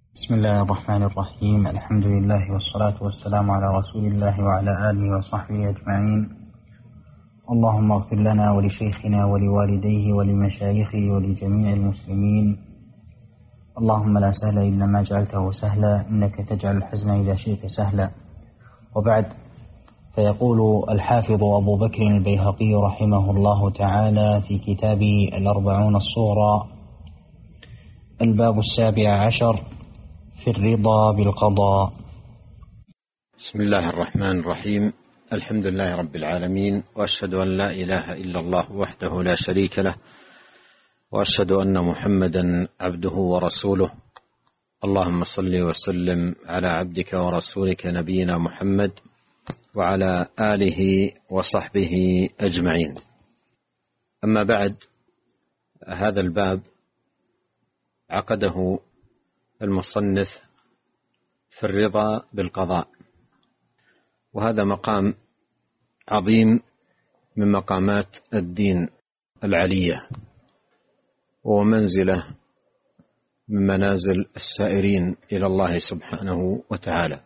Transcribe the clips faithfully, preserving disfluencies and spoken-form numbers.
بسم الله الرحمن الرحيم. الحمد لله والصلاة والسلام على رسول الله وعلى آله وصحبه أجمعين. اللهم اغفر لنا ولشيخنا ولوالديه ولمشايخه ولجميع المسلمين. اللهم لا سهل إلا ما جعلته سهلا، إنك تجعل الحزن إذا شئت سهلا. وبعد، فيقول الحافظ أبو بكر البيهقي رحمه الله تعالى في كتابه الأربعون الصغرى: الباب السابع عشر في الرضا بالقضاء. بسم الله الرحمن الرحيم. الحمد لله رب العالمين، وأشهد أن لا إله إلا الله وحده لا شريك له، وأشهد أن محمدا عبده ورسوله. اللهم صل وسلم على عبدك ورسولك نبينا محمد وعلى آله وصحبه أجمعين. أما بعد، هذا الباب عقده المصنف في الرضا بالقضاء، وهذا مقام عظيم من مقامات الدين العلية، ومنزلة من منازل السائرين إلى الله سبحانه وتعالى.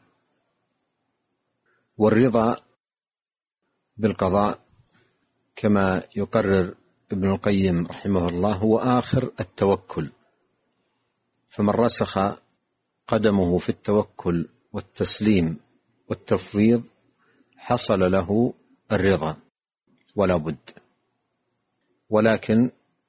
والرضا بالقضاء كما يقرر ابن القيم رحمه الله هو آخر التوكل، فمن رسخ قدمه في التوكل والتسليم والتفويض حصل له الرضا ولا بد، ولكن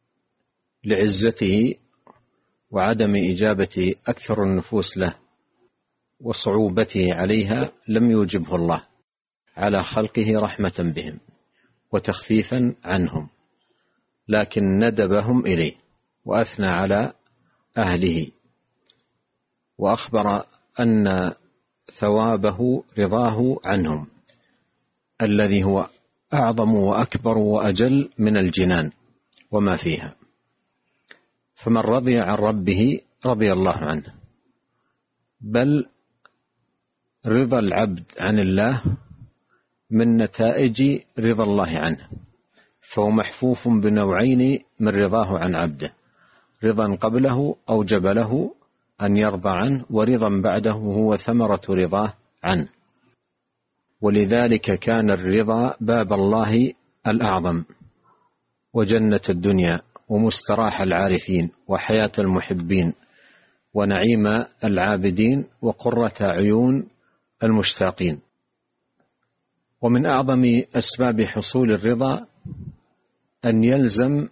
لعزته وعدم إجابة أكثر النفوس له وصعوبته عليها لم يوجبه الله على خلقه رحمة بهم وتخفيفا عنهم، لكن ندبهم إليه وأثنى على أهله، وأخبر أن ثوابه رضاه عنهم الذي هو أعظم وأكبر وأجل من الجنان وما فيها. فمن رضي عن ربه رضي الله عنه، بل رضا العبد عن الله من نتائج رضا الله عنه، فهو محفوف بنوعين من رضاه عن عبده: رضا قبله أوجب له أن يرضى عنه، ورضا بعده هو ثمرة رضاه عنه. ولذلك كان الرضا باب الله الأعظم، وجنة الدنيا، ومستراح العارفين، وحياة المحبين، ونعيم العابدين، وقرة عيون المشتاقين. ومن أعظم أسباب حصول الرضا أن يلزم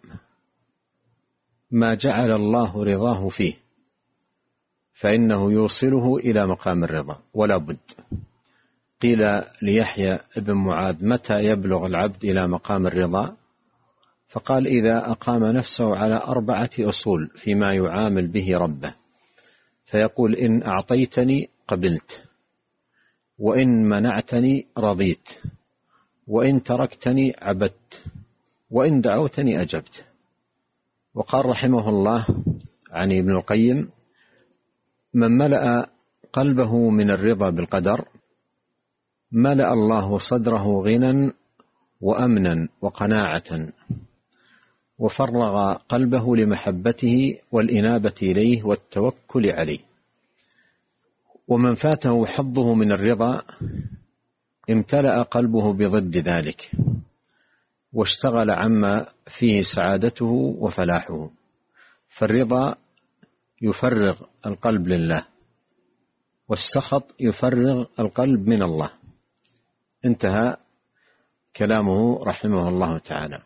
ما جعل الله رضاه فيه، فإنه يوصله إلى مقام الرضا ولا بد. قيل ليحيى بن معاذ: متى يبلغ العبد إلى مقام الرضا؟ فقال: إذا أقام نفسه على أربعة أصول فيما يعامل به ربه، فيقول: إن أعطيتني قبلت، وإن منعتني رضيت، وإن تركتني عبدت، وإن دعوتني أجبت. وقال رحمه الله عن ابن القيم: من ملأ قلبه من الرضا بالقدر ملأ الله صدره غنى وأمنا وقناعة، وفرغ قلبه لمحبته والإنابة إليه والتوكل عليه. ومن فاته حظه من الرضا امتلأ قلبه بضد ذلك، واشتغل عما فيه سعادته وفلاحه. فالرضا يفرغ القلب لله، والسخط يفرغ القلب من الله. انتهى كلامه رحمه الله تعالى.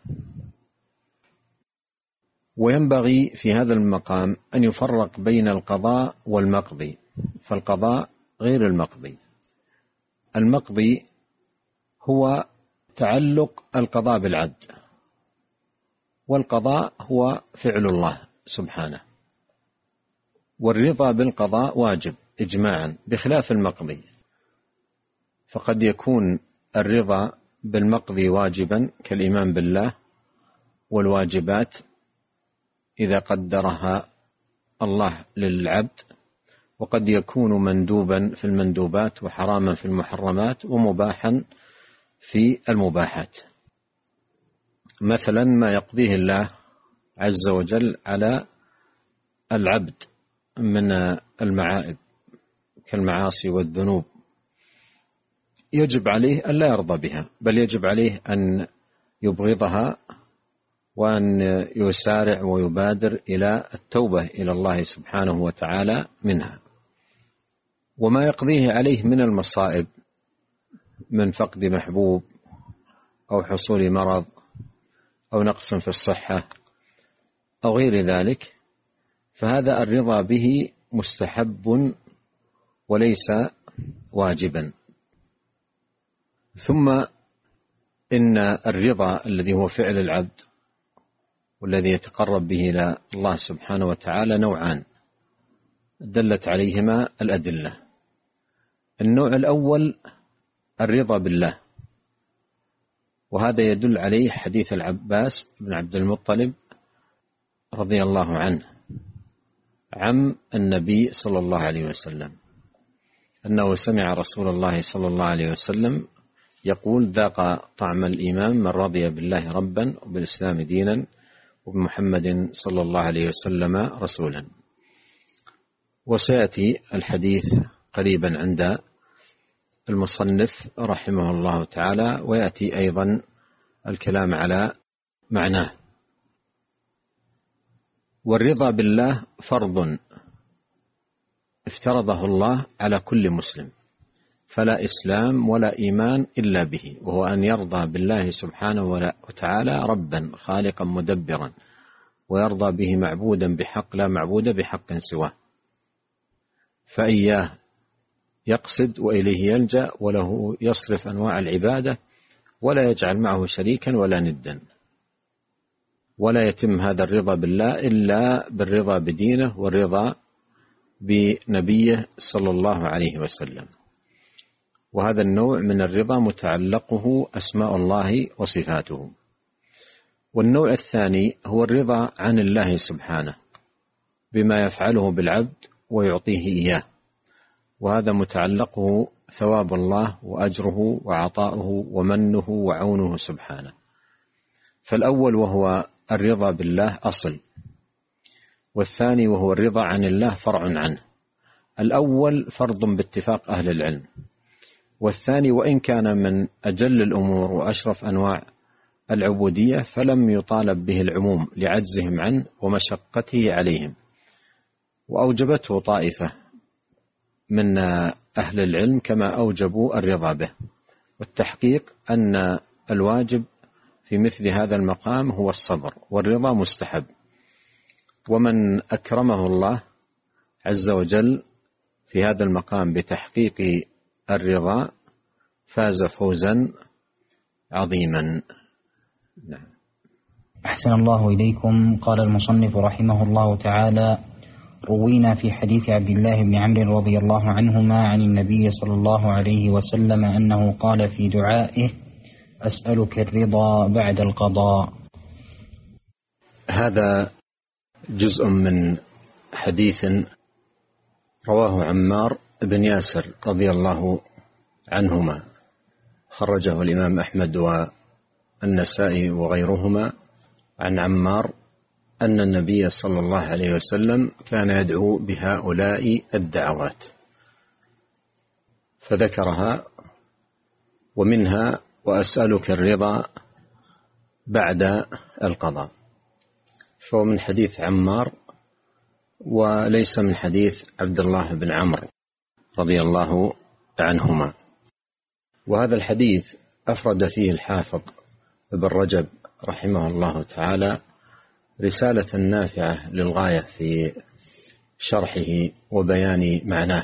وينبغي في هذا المقام أن يفرق بين القضاء والمقضي، فالقضاء غير المقضي. المقضي هو تعلق القضاء بالعبد، والقضاء هو فعل الله سبحانه. والرضا بالقضاء واجب إجماعا بخلاف المقضي، فقد يكون الرضا بالمقضي واجبا كالإيمان بالله والواجبات إذا قدرها الله للعبد، وقد يكون مندوبا في المندوبات، وحراما في المحرمات، ومباحا في المباحات. مثلا ما يقضيه الله عز وجل على العبد من المعائب كالمعاصي والذنوب يجب عليه أن لا يرضى بها، بل يجب عليه أن يبغضها وأن يسارع ويبادر إلى التوبة إلى الله سبحانه وتعالى منها. وما يقضيه عليه من المصائب من فقد محبوب أو حصول مرض أو نقص في الصحة أو غير ذلك، فهذا الرضا به مستحب وليس واجبا. ثم إن الرضا الذي هو فعل العبد والذي يتقرب به إلى الله سبحانه وتعالى نوعان دلت عليهما الأدلة. النوع الأول الرضا بالله، وهذا يدل عليه حديث العباس بن عبد المطلب رضي الله عنه عم النبي صلى الله عليه وسلم أنه سمع رسول الله صلى الله عليه وسلم يقول: ذاق طعم الإيمان من رضي بالله ربا وبالإسلام دينا وبمحمد صلى الله عليه وسلم رسولا. وسيأتي الحديث قريبا عند المصنف رحمه الله تعالى، ويأتي أيضا الكلام على معناه. والرضا بالله فرض افترضه الله على كل مسلم، فلا إسلام ولا إيمان إلا به، وهو أن يرضى بالله سبحانه وتعالى ربا خالقا مدبرا، ويرضى به معبودا بحق لا معبود بحق سواه، فإياه يقصد وإليه يلجأ، وله يصرف أنواع العبادة، ولا يجعل معه شريكا ولا ندا. ولا يتم هذا الرضا بالله إلا بالرضا بدينه والرضا بنبيه صلى الله عليه وسلم. وهذا النوع من الرضا متعلقه أسماء الله وصفاته. والنوع الثاني هو الرضا عن الله سبحانه بما يفعله بالعبد ويعطيه إياه، وهذا متعلقه ثواب الله وأجره وعطاؤه ومنه وعونه سبحانه. فالأول وهو الرضا بالله أصل، والثاني وهو الرضا عن الله فرع عنه. الأول فرض باتفاق أهل العلم، والثاني وإن كان من أجل الأمور وأشرف أنواع العبودية فلم يطالب به العموم لعجزهم عنه ومشقته عليهم، وأوجبته طائفة من أهل العلم كما أوجبوا الرضا به. والتحقيق أن الواجب في مثل هذا المقام هو الصبر، والرضا مستحب. ومن أكرمه الله عز وجل في هذا المقام بتحقيق الرضا فاز فوزا عظيما. نعم. أحسن الله إليكم. قال المصنف رحمه الله تعالى: روينا في حديث عبد الله بن عمرو رضي الله عنهما عن النبي صلى الله عليه وسلم أنه قال في دعائه: أسألك الرضا بعد القضاء. هذا جزء من حديث رواه عمار بن ياسر رضي الله عنهما، خرجه الإمام أحمد والنسائي وغيرهما عن عمار أن النبي صلى الله عليه وسلم كان يدعو بهؤلاء الدعوات، فذكرها ومنها: وأسألك الرضا بعد القضاء. فهو من حديث عمار وليس من حديث عبد الله بن عمرو رضي الله عنهما. وهذا الحديث أفرد فيه الحافظ ابن رجب رحمه الله تعالى رسالة نافعة للغاية في شرحه وبيان معناه.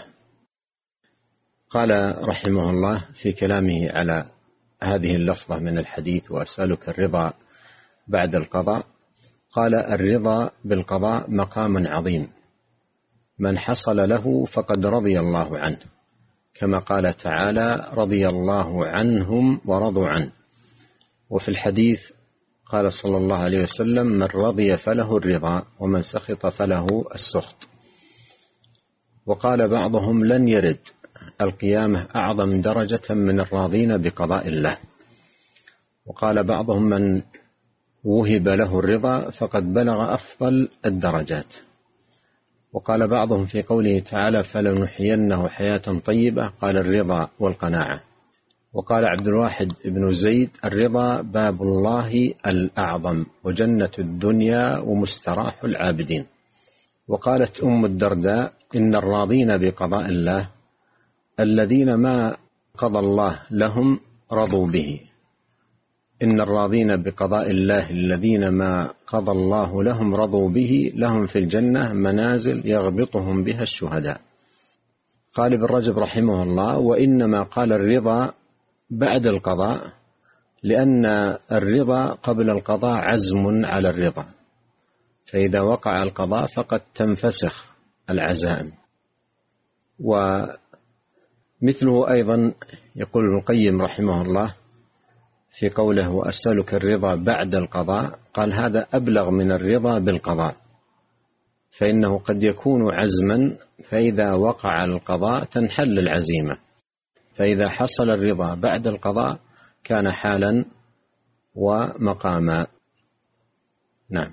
قال رحمه الله في كلامه على هذه اللفظة من الحديث: وأسألك الرضا بعد القضاء، قال: الرضا بالقضاء مقام عظيم، من حصل له فقد رضي الله عنه، كما قال تعالى: رضي الله عنهم ورضوا عنه. وفي الحديث قال صلى الله عليه وسلم: من رضي فله الرضا ومن سخط فله السخط. وقال بعضهم: لن يرد القيامة أعظم درجة من الراضين بقضاء الله. وقال بعضهم: من وهب له الرضا فقد بلغ أفضل الدرجات. وقال بعضهم في قوله تعالى فلنحيينه حياة طيبة قال الرضا والقناعة. وقال عبد الواحد بن زيد الرضا باب الله الأعظم وجنة الدنيا ومستراح العابدين. وقالت أم الدرداء إن الراضين بقضاء الله الذين ما قضى الله لهم رضوا به. إن الراضين بقضاء الله الذين ما قضى الله لهم رضوا به لهم في الجنة منازل يغبطهم بها الشهداء. قال ابن رجب رحمه الله وإنما قال الرضا بعد القضاء لأن الرضا قبل القضاء عزم على الرضا، فإذا وقع القضاء فقد تنفسخ العزائم. ومثله أيضا يقول ابن القيم رحمه الله في قوله وأسألك الرضا بعد القضاء قال هذا أبلغ من الرضا بالقضاء، فإنه قد يكون عزما فإذا وقع القضاء تنحل العزيمة، فإذا حصل الرضا بعد القضاء كان حالا ومقاما. نعم.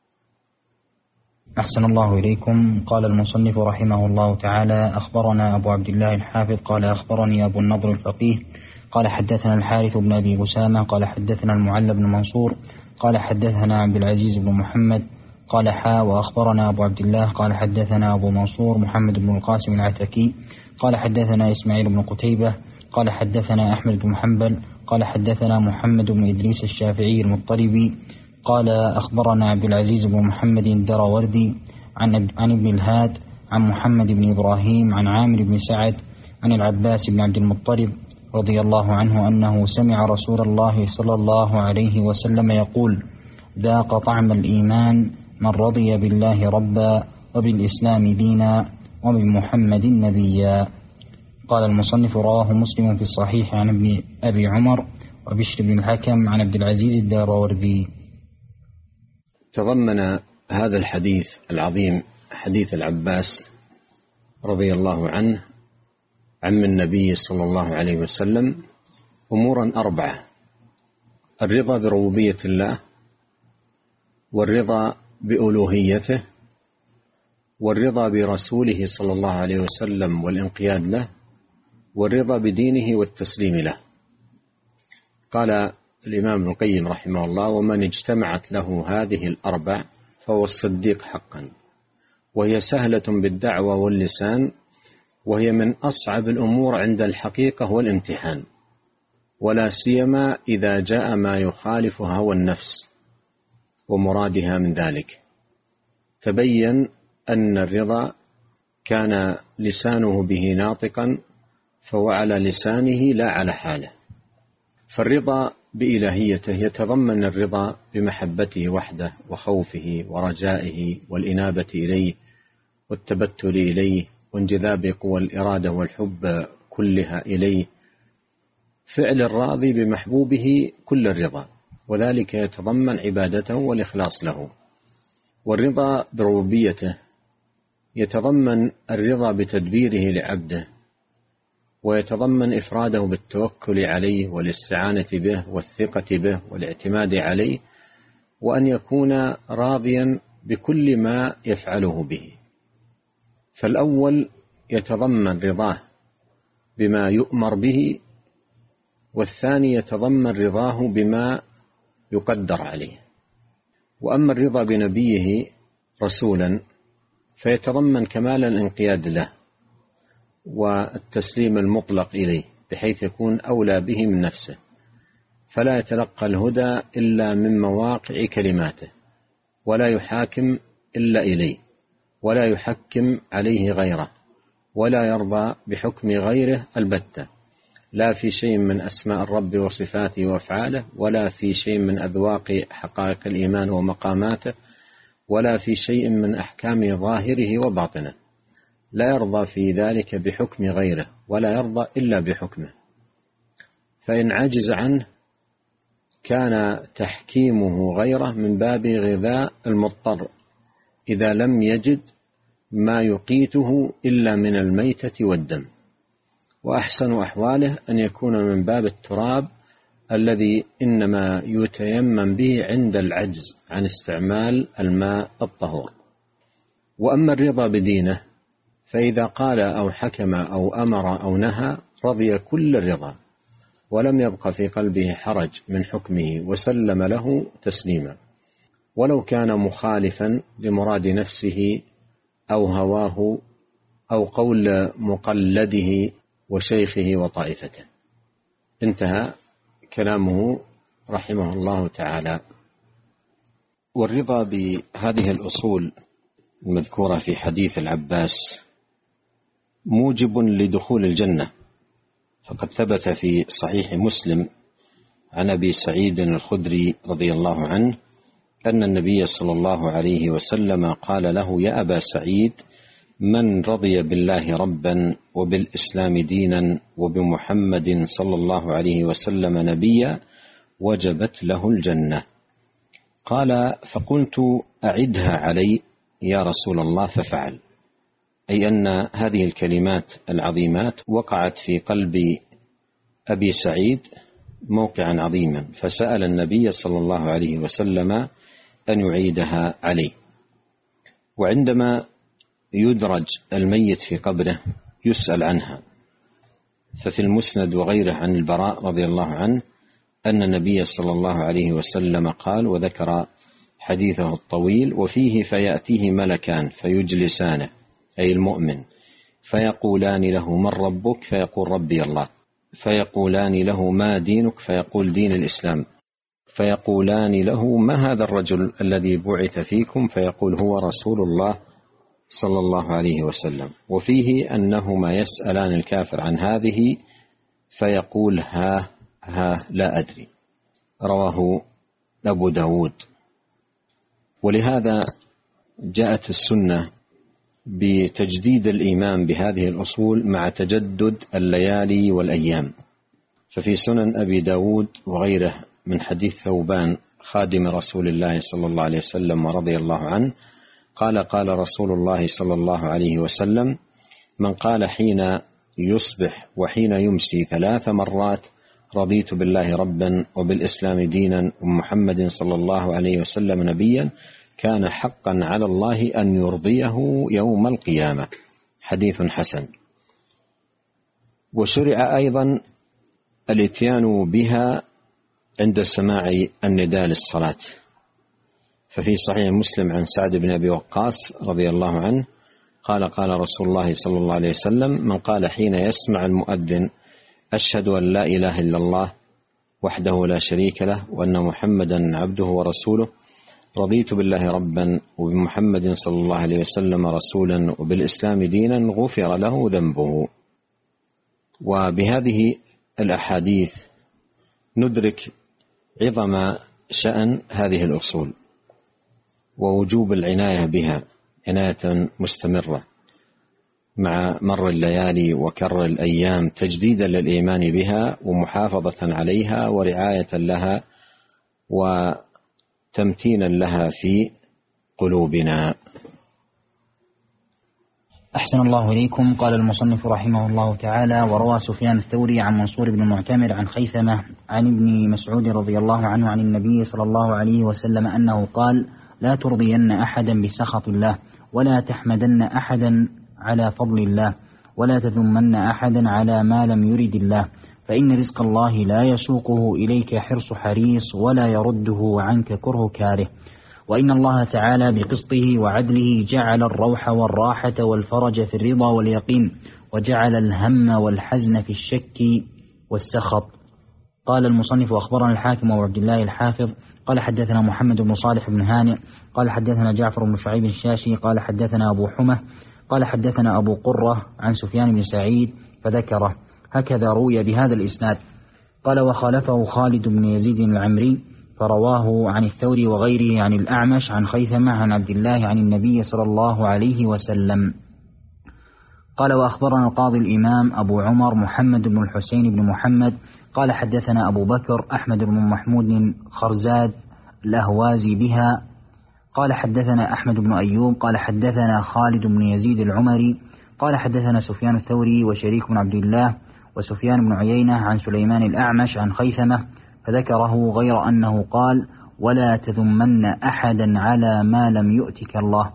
أحسن الله إليكم. قال المصنف رحمه الله تعالى أخبرنا أبو عبد الله الحافظ قال أخبرني أبو النضر الفقيه قال حدثنا الحارث بن أبي بسامة قال حدثنا المعلى بن منصور قال حدثنا عبد العزيز بن محمد قال حا وأخبرنا أبو عبد الله قال حدثنا أبو منصور محمد بن القاسم العتكي قال حدثنا إسماعيل بن قتيبة قال حدثنا أحمد بن حنبل قال حدثنا محمد بن إدريس الشافعي المطلبي قال أخبرنا عبد العزيز بن محمد الدراوردي عن, عن ابن الهاد عن محمد بن إبراهيم عن عامر بن سعد عن العباس بن عبد المطلب رضي الله عنه أنه سمع رسول الله صلى الله عليه وسلم يقول ذاق طعم الإيمان من رضي بالله ربا وبالإسلام دينا وبمحمد نبيا. قال المصنف رواه مسلم في الصحيح عن ابن أبي عمر وبشر بن الحكم عن عبد العزيز الدراوردي. تضمن هذا الحديث العظيم حديث العباس رضي الله عنه عم النبي صلى الله عليه وسلم أمورا أربعة: الرضا بربوبية الله، والرضا بألوهيته، والرضا برسوله صلى الله عليه وسلم والانقياد له، والرضا بدينه والتسليم له. قال الإمام ابن القيم رحمه الله ومن اجتمعت له هذه الأربع فهو الصديق حقا، وهي سهلة بالدعوة واللسان، وهي من أصعب الأمور عند الحقيقة والامتحان، ولا سيما إذا جاء ما يخالف هوى النفس ومرادها من ذلك. تبين أن الرضا كان لسانه به ناطقا فهو على لسانه لا على حاله. فالرضا بإلهيته يتضمن الرضا بمحبته وحده وخوفه ورجائه والإنابة إليه والتبتل إليه وانجذاب قوى الإرادة والحب كلها إليه، فعل الراضي بمحبوبه كل الرضا، وذلك يتضمن عبادته والإخلاص له. والرضا بربوبيته يتضمن الرضا بتدبيره لعبده، ويتضمن إفراده بالتوكل عليه والاستعانة به والثقة به والاعتماد عليه، وأن يكون راضيا بكل ما يفعله به. فالأول يتضمن رضاه بما يؤمر به، والثاني يتضمن رضاه بما يقدر عليه. وأما الرضا بنبيه رسولا فيتضمن كمال الانقياد له والتسليم المطلق إليه، بحيث يكون أولى به من نفسه، فلا يتلقى الهدى إلا من مواقع كلماته، ولا يحاكم إلا إليه، ولا يحكم عليه غيره، ولا يرضى بحكم غيره البتة، لا في شيء من أسماء الرب وصفاته وأفعاله، ولا في شيء من أذواق حقائق الإيمان ومقاماته، ولا في شيء من أحكام ظاهره وباطنه. لا يرضى في ذلك بحكم غيره، ولا يرضى إلا بحكمه، فإن عجز عنه كان تحكيمه غيره من باب غذاء المضطر إذا لم يجد ما يقيته إلا من الميتة والدم. وأحسن أحواله أن يكون من باب التراب الذي إنما يتيمم به عند العجز عن استعمال الماء الطهور. وأما الرضا بدينه فإذا قال أو حكم أو أمر أو نهى رضي كل الرضا ولم يبق في قلبه حرج من حكمه وسلم له تسليما، ولو كان مخالفا لمراد نفسه أو هواه أو قول مقلده وشيخه وطائفته. انتهى كلامه رحمه الله تعالى. والرضا بهذه الأصول المذكورة في حديث العباس موجب لدخول الجنة، فقد ثبت في صحيح مسلم عن أبي سعيد الخدري رضي الله عنه أن النبي صلى الله عليه وسلم قال له: يا أبا سعيد، من رضي بالله ربا وبالإسلام دينا وبمحمد صلى الله عليه وسلم نبيا وجبت له الجنة. قال: فقلت: أعدها علي يا رسول الله، ففعل. أي أن هذه الكلمات العظيمات وقعت في قلب أبي سعيد موقعا عظيما، فسأل النبي صلى الله عليه وسلم أن يعيدها عليه. وعندما يدرج الميت في قبره يسأل عنها، ففي المسند وغيره عن البراء رضي الله عنه أن النبي صلى الله عليه وسلم قال، وذكر حديثه الطويل، وفيه: فيأتيه ملكان فيجلسانه، أي المؤمن، فيقولان له: من ربك؟ فيقول: ربي الله. فيقولان له: ما دينك؟ فيقول: دين الإسلام. فيقولان له: ما هذا الرجل الذي بعث فيكم؟ فيقول: هو رسول الله صلى الله عليه وسلم. وفيه أنهما يسألان الكافر عن هذه فيقول: ها ها لا أدري. رواه أبو داود. ولهذا جاءت السنة بتجديد الإيمان بهذه الأصول مع تجدد الليالي والأيام. ففي سنن أبي داود وغيره من حديث ثوبان خادم رسول الله صلى الله عليه وسلم ورضي الله عنه قال: قال رسول الله صلى الله عليه وسلم: من قال حين يصبح وحين يمسي ثلاث مرات: رضيت بالله ربا وبالإسلام دينا ومحمد صلى الله عليه وسلم نبيا، كان حقا على الله أن يرضيه يوم القيامة. حديث حسن. وشرع أيضا الاتيان بها عند سماع النداء للصلاة، ففي صحيح مسلم عن سعد بن أبي وقاص رضي الله عنه قال: قال رسول الله صلى الله عليه وسلم: من قال حين يسمع المؤذن: أشهد أن لا إله إلا الله وحده لا شريك له وأن محمدا عبده ورسوله، رضيت بالله ربا وبمحمد صلى الله عليه وسلم رسولا وبالإسلام دينا، غفر له ذنبه. وبهذه الأحاديث ندرك عظم شأن هذه الأصول ووجوب العناية بها عناية مستمرة مع مر الليالي وكر الأيام، تجديدا للإيمان بها ومحافظة عليها ورعاية لها وتمتينا لها في قلوبنا. أحسن الله إليكم. قال المصنف رحمه الله تعالى: وروى سفيان الثوري عن منصور بن المعتمر عن خيثمة عن ابن مسعود رضي الله عنه عن النبي صلى الله عليه وسلم أنه قال: لا ترضين أحدا بسخط الله، ولا تحمدن أحدا على فضل الله، ولا تذمن أحدا على ما لم يرد الله، فإن رزق الله لا يسوقه إليك حرص حريص، ولا يرده عنك كره كاره. وإن الله تعالى بقسطه وعدله جعل الروح والراحة والفرج في الرضا واليقين، وجعل الهم والحزن في الشك والسخط. قال المصنف: وأخبرنا الحاكم وعبد الله الحافظ قال حدثنا محمد بن صالح بن هانئ قال حدثنا جعفر بن شعيب الشاشي قال حدثنا أبو حمة قال حدثنا أبو قرة عن سفيان بن سعيد فذكره، هكذا روي بهذا الإسناد. قال: وخالفه خالد بن يزيد العمري فرواه عن الثوري وغيره عن الأعمش عن خيثمة عن عبد الله عن النبي صلى الله عليه وسلم. قال: وأخبرنا القاضي الإمام أبو عمر محمد بن الحسين بن محمد قال حدثنا أبو بكر أحمد بن محمود خرزاد الأهوازي بها قال حدثنا أحمد بن أيوب قال حدثنا خالد بن يزيد العمري قال حدثنا سفيان الثوري وشريك بن عبد الله وسفيان بن عيينة عن سليمان الأعمش عن خيثمة فذكره، غير أنه قال: ولا تذمن أحدا على ما لم يؤتك الله،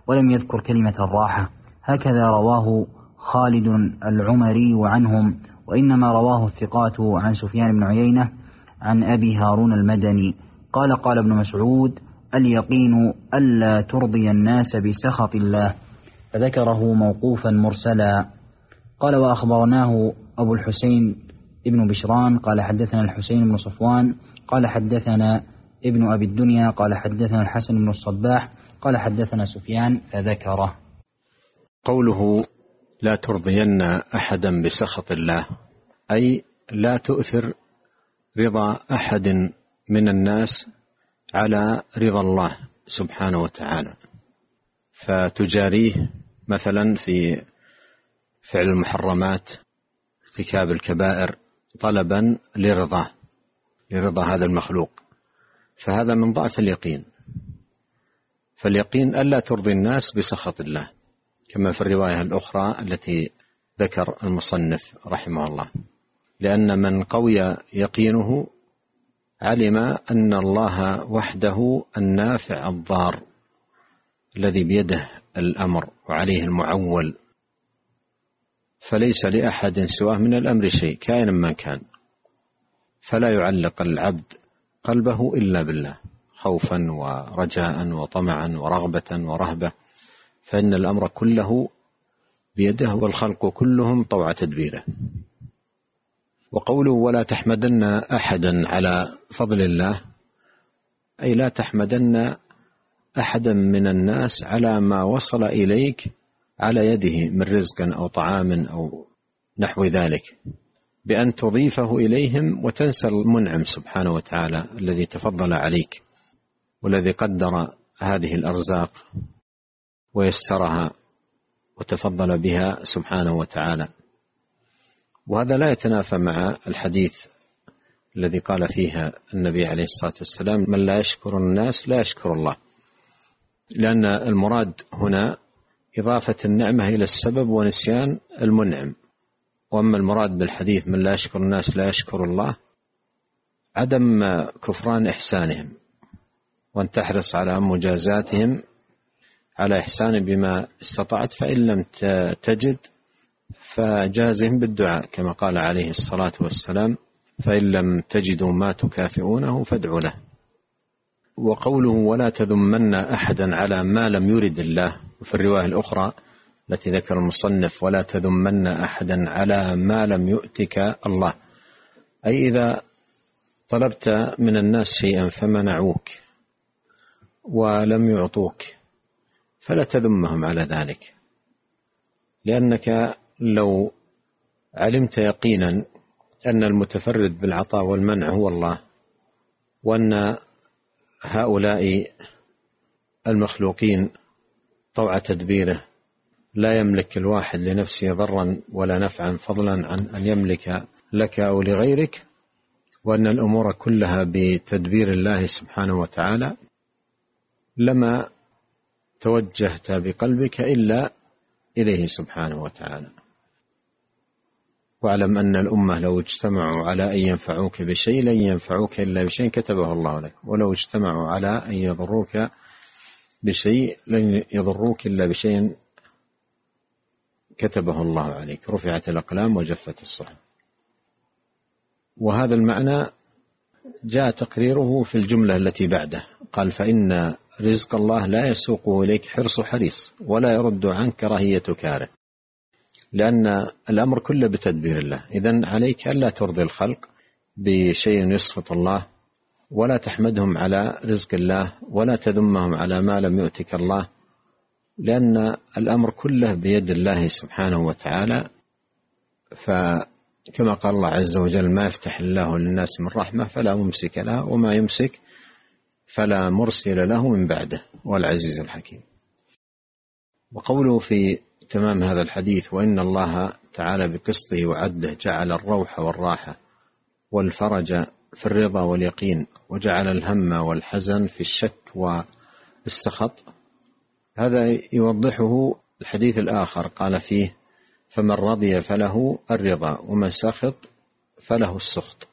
ولم يذكر كلمة الراحة. هكذا رواه خالد العمري عنهم، وإنما رواه الثقات عن سفيان بن عيينة عن أبي هارون المدني قال قال ابن مسعود: اليقين ألا ترضي الناس بسخط الله، فذكره موقوفا مرسلا. قال: وأخبرناه أبو الحسين ابن بشران قال حدثنا الحسين بن صفوان قال حدثنا ابن أبي الدنيا قال حدثنا الحسن بن الصباح قال حدثنا سفيان فذكره. قوله لا ترضين أحدا بسخط الله، أي لا تؤثر رضا أحد من الناس على رضا الله سبحانه وتعالى، فتجاريه مثلا في فعل المحرمات، ارتكاب الكبائر، طلبا لرضاه لرضا هذا المخلوق، فهذا من ضعف اليقين. فاليقين ألا ترضي الناس بسخط الله، كما في الرواية الأخرى التي ذكر المصنف رحمه الله، لأن من قوي يقينه علم أن الله وحده النافع الضار الذي بيده الأمر وعليه المعول، فليس لأحد سواه من الأمر شيء كائنا من كان، فلا يعلق العبد قلبه إلا بالله خوفا ورجاء وطمعا ورغبة ورهبة، فإن الأمر كله بيده والخلق كلهم طوع تدبيره. وقوله ولا تحمدن أحدا على فضل الله، أي لا تحمدن أحدا من الناس على ما وصل إليك على يده من رزق أو طعام أو نحو ذلك، بأن تضيفه إليهم وتنسى المنعم سبحانه وتعالى الذي تفضل عليك والذي قدر هذه الأرزاق ويسرها وتفضل بها سبحانه وتعالى. وهذا لا يتنافى مع الحديث الذي قال فيها النبي عليه الصلاة والسلام: من لا يشكر الناس لا يشكر الله، لأن المراد هنا إضافة النعمة إلى السبب ونسيان المنعم. وأما المراد بالحديث من لا يشكر الناس لا يشكر الله، عدم كفران إحسانهم، وأن تحرص على مجازاتهم على إحسان بما استطعت، فإن لم تجد فجازهم بالدعاء كما قال عليه الصلاة والسلام: فإن لم تجدوا ما تكافئونه فادعوا له. وقوله ولا تذمن أحدا على ما لم يرد الله، وفي الرواية الأخرى التي ذكر المصنف ولا تذمن أحدا على ما لم يؤتك الله، أي إذا طلبت من الناس شيئا فمنعوك ولم يعطوك فلا تذمهم على ذلك، لأنك لو علمت يقينا أن المتفرد بالعطاء والمنع هو الله، وأن هؤلاء المخلوقين طوع تدبيره لا يملك الواحد لنفسه ضرا ولا نفعا فضلا عن أن يملك لك أو لغيرك، وأن الأمور كلها بتدبير الله سبحانه وتعالى، لما توجهت بقلبك إلا إليه سبحانه وتعالى. واعلم أن الأمة لو اجتمعوا على أن ينفعوك بشيء لن ينفعوك إلا بشيء كتبه الله لك، ولو اجتمعوا على أن يضروك بشيء لن يضروك إلا بشيء كتبه الله عليك، رفعت الأقلام وجفت الصحف. وهذا المعنى جاء تقريره في الجملة التي بعده، قال: فإن رزق الله لا يسوقه إليك حرص حريص ولا يرد عنك كراهية كاره، لأن الأمر كله بتدبير الله. إذن عليك ألا ترضي الخلق بشيء يسخط الله، ولا تحمدهم على رزق الله، ولا تذمهم على ما لم يؤتك الله، لأن الأمر كله بيد الله سبحانه وتعالى. فكما قال الله عز وجل: ما يفتح الله للناس من رحمة فلا ممسك لها وما يمسك فلا مرسل له من بعده، والعزيز الحكيم. وقوله في تمام هذا الحديث: وإن الله تعالى بقسطه وعدله جعل الروح والراحة والفرج في الرضا واليقين، وجعل الهم والحزن في الشك والسخط. هذا يوضحه الحديث الآخر قال فيه: فمن رضي فله الرضا ومن سخط فله السخط.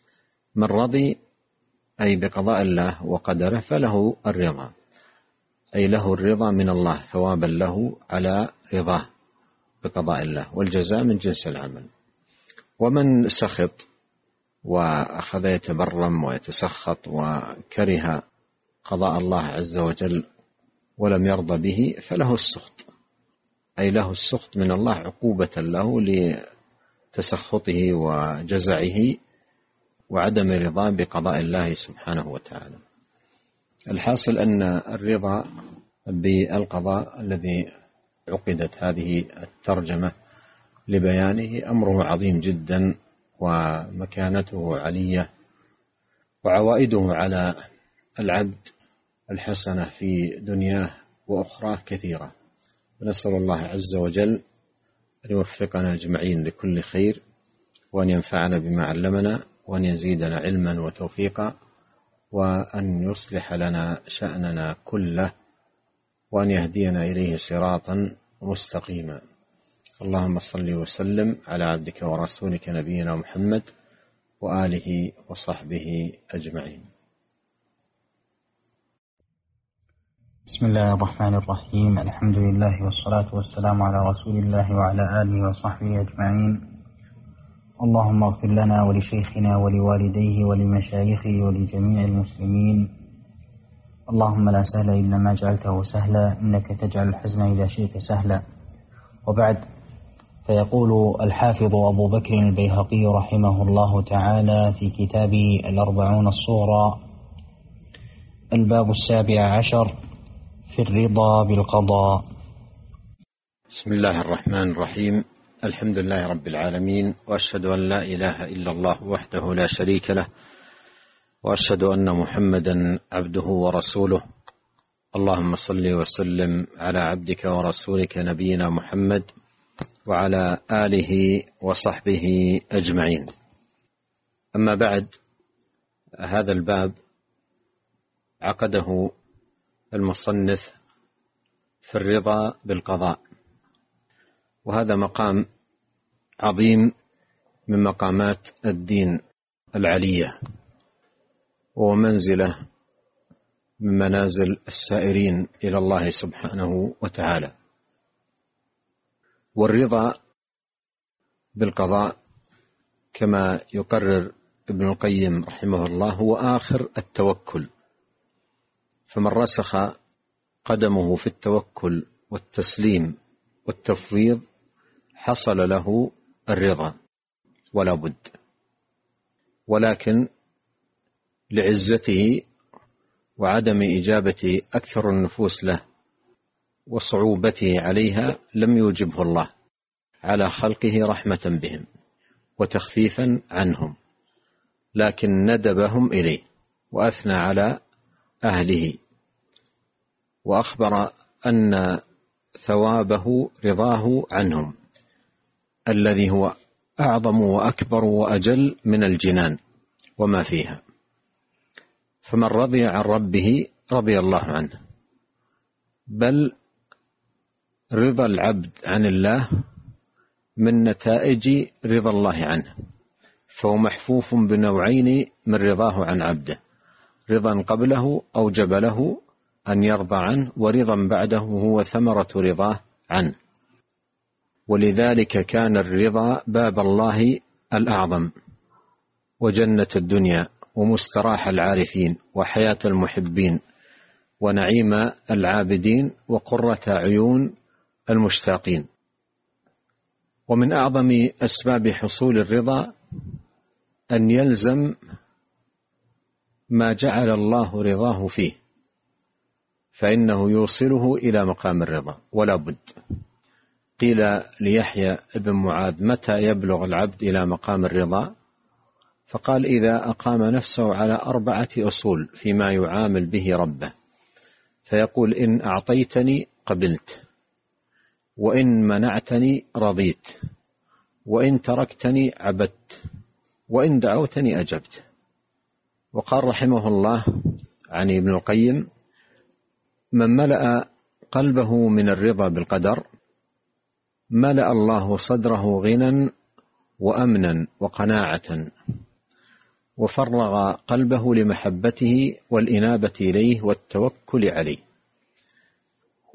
من رضي أي بقضاء الله وقدره فله الرضا، أي له الرضا من الله ثوابا له على رضاه بقضاء الله، والجزاء من جنس العمل. ومن سخط وأخذ يتبرم ويتسخط وكره قضاء الله عز وجل ولم يرضى به فله السخط، أي له السخط من الله عقوبة له لتسخطه وجزعه وعدم رضاه بقضاء الله سبحانه وتعالى. الحاصل أن الرضا بالقضاء الذي عقدت هذه الترجمة لبيانه أمره عظيم جدا، ومكانته علية، وعوائده على العبد الحسنة في دنياه وأخراه كثيرة. ونسأل الله عز وجل أن يوفقنا أجمعين لكل خير، وأن ينفعنا بما علمنا، وأن يزيدنا علما وتوفيقا، وأن يصلح لنا شأننا كله، وأن يهدينا إليه صراطا مستقيما. اللهم صل وسلم على عبدك ورسولك نبينا محمد وآله وصحبه أجمعين. بسم الله الرحمن الرحيم. الحمد لله والصلاة والسلام على رسول الله وعلى آله وصحبه أجمعين. اللهم اغفر لنا ولشيخنا ولوالديه ولمشايخه ولجميع المسلمين. اللهم لا سهل إلا ما جعلته سهلا، إنك تجعل الحزن إذا شئت سهلا. وبعد، فيقول الحافظ أبو بكر البيهقي رحمه الله تعالى في كتابه الأربعون الصغرى: الباب السابع عشر في الرضا بالقضاء. بسم الله الرحمن الرحيم. الحمد لله رب العالمين، وأشهد أن لا إله إلا الله وحده لا شريك له، وأشهد أن محمدا عبده ورسوله. اللهم صل وسلم على عبدك ورسولك نبينا محمد وعلى آله وصحبه أجمعين. أما بعد، هذا الباب عقده المصنف في الرضا بالقضاء، وهذا مقام عظيم من مقامات الدين العلية، ومنزلة من منازل السائرين إلى الله سبحانه وتعالى. والرضا بالقضاء كما يقرر ابن القيم رحمه الله هو آخر التوكل، فمن رسخ قدمه في التوكل والتسليم والتفويض حصل له الرضا ولا بد. ولكن لعزته وعدم إجابة أكثر النفوس له وصعوبته عليها لم يوجبه الله على خلقه رحمة بهم وتخفيفا عنهم، لكن ندبهم إليه وأثنى على أهله، وأخبر أن ثوابه رضاه عنهم الذي هو أعظم وأكبر وأجل من الجنان وما فيها. فمن رضي عن ربه رضي الله عنه، بل رضا العبد عن الله من نتائج رضا الله عنه، فهو محفوف بنوعين من رضاه عن عبده: رضا قبله أوجب له أن يرضى عنه، ورضا بعده هو ثمرة رضاه عنه. ولذلك كان الرضا باب الله الأعظم، وجنة الدنيا، ومستراح العارفين، وحياة المحبين، ونعيم العابدين، وقرة عيون المشتاقين. ومن أعظم أسباب حصول الرضا أن يلزم ما جعل الله رضاه فيه، فإنه يوصله إلى مقام الرضا ولا بد. قيل ليحيى بن معاذ: متى يبلغ العبد إلى مقام الرضا؟ فقال: إذا أقام نفسه على أربعة أصول فيما يعامل به ربه، فيقول: إن أعطيتني قبلت، وإن منعتني رضيت، وإن تركتني عبدت، وإن دعوتني أجبت. وقال رحمه الله عن ابن القيم: من ملأ قلبه من الرضا بالقدر ملأ الله صدره غنى وأمنا وقناعة، وفرغ قلبه لمحبته والإنابة إليه والتوكل عليه.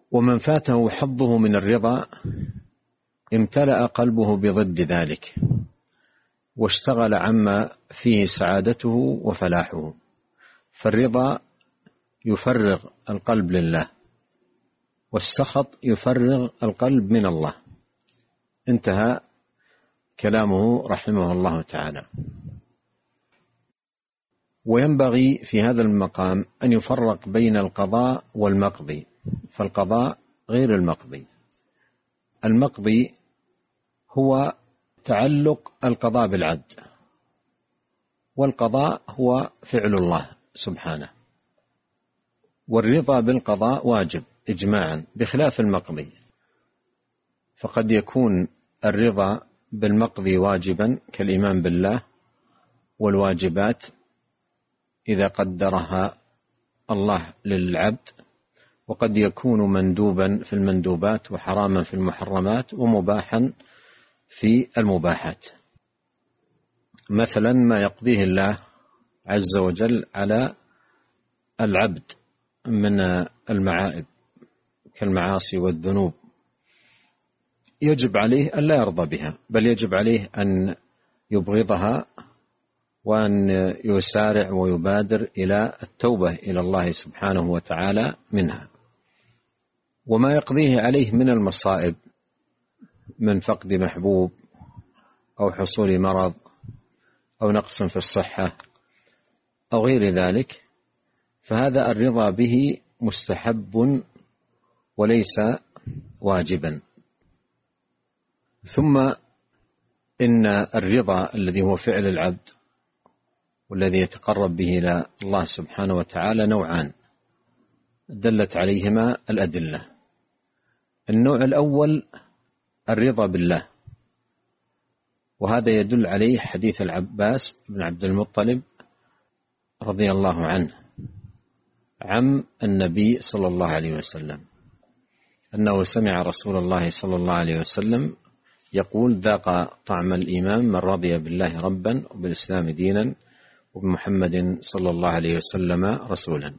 ومن فاته حظه من الرضا امتلأ قلبه بضد ذلك واشتغل عما فيه سعادته وفلاحه. فالرضا يفرغ القلب لله، والسخط يفرغ القلب من الله. انتهى كلامه رحمه الله تعالى. وينبغي في هذا المقام أن يفرق بين القضاء والمقضي، فالقضاء غير المقضي. المقضي هو تعلق القضاء بالعبد، والقضاء هو فعل الله سبحانه. والرضا بالقضاء واجب إجماعا بخلاف المقضي، فقد يكون الرضا بالمقضي واجبا كالإيمان بالله والواجبات إذا قدرها الله للعبد، وقد يكون مندوبا في المندوبات وحراما في المحرمات ومباحا في المباحات. مثلا ما يقضيه الله عز وجل على العبد من المعائب كالمعاصي والذنوب يجب عليه أن لا يرضى بها، بل يجب عليه أن يبغضها وأن يسارع ويبادر إلى التوبة إلى الله سبحانه وتعالى منها. وما يقضيه عليه من المصائب من فقد محبوب أو حصول مرض أو نقص في الصحة أو غير ذلك، فهذا الرضا به مستحب وليس واجبا. ثم إن الرضا الذي هو فعل العبد والذي يتقرب به إلى الله سبحانه وتعالى نوعان دلت عليهما الأدلة. النوع الأول الرضا بالله، وهذا يدل عليه حديث العباس بن عبد المطلب رضي الله عنه عم النبي صلى الله عليه وسلم أنه سمع رسول الله صلى الله عليه وسلم يقول: ذاق طعم الإيمان من رضي بالله ربا وبالإسلام دينا وبمحمد صلى الله عليه وسلم رسولا.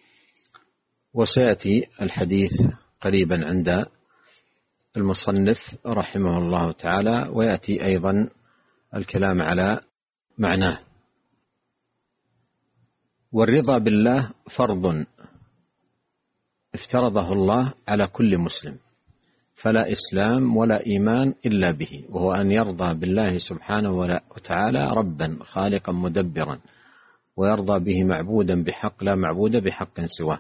وسيأتي الحديث قريبا عند المصنف رحمه الله تعالى، ويأتي أيضا الكلام على معناه. والرضا بالله فرض افترضه الله على كل مسلم، فلا إسلام ولا إيمان إلا به، وهو أن يرضى بالله سبحانه وتعالى ربا خالقا مدبرا، ويرضى به معبودا بحق لا معبود بحق سواه،